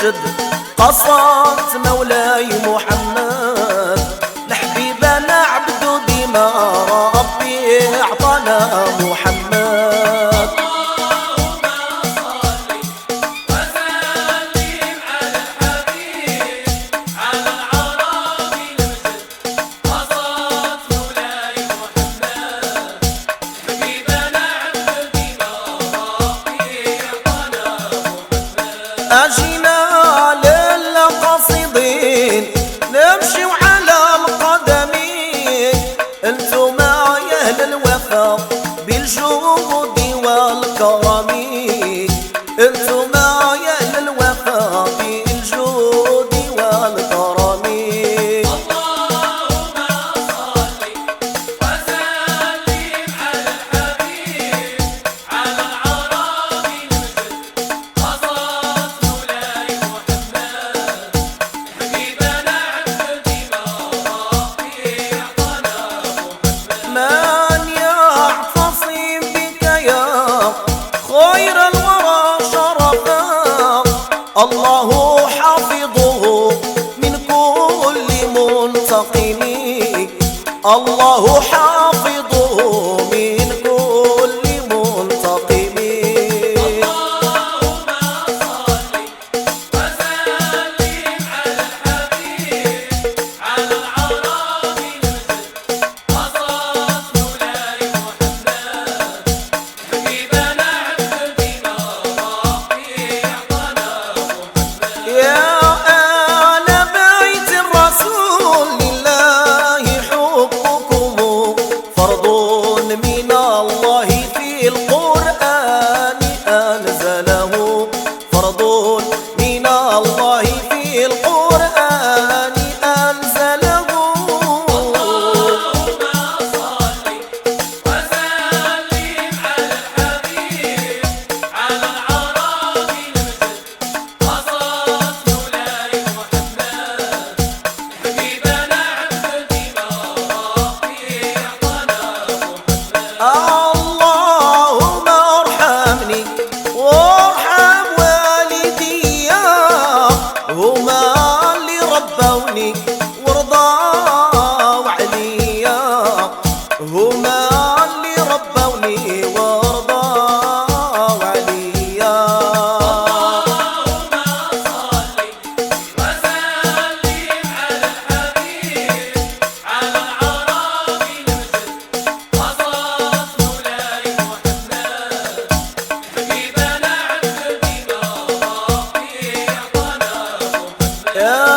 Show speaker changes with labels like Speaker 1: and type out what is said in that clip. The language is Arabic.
Speaker 1: المجد قصات مولاي محمد، لحبيبه نعبدو بما ربي اعطانا محمد. أجينا للقاصدين نمشي وعلى القدمين، انتما يا أهل الوفا بالجود والكرم، انتما يا أهل الوفا بالجود والكرم. من يعتصم بك يا خير الورى شرفا، الله حافظه من كل منتقم، الله حافظه من كل منتقم. اللهم ارحمني وارحم والدي، هما اللي ربوني ورضاوا عليا، هما اللي ربوني ورضاوا عليا. يا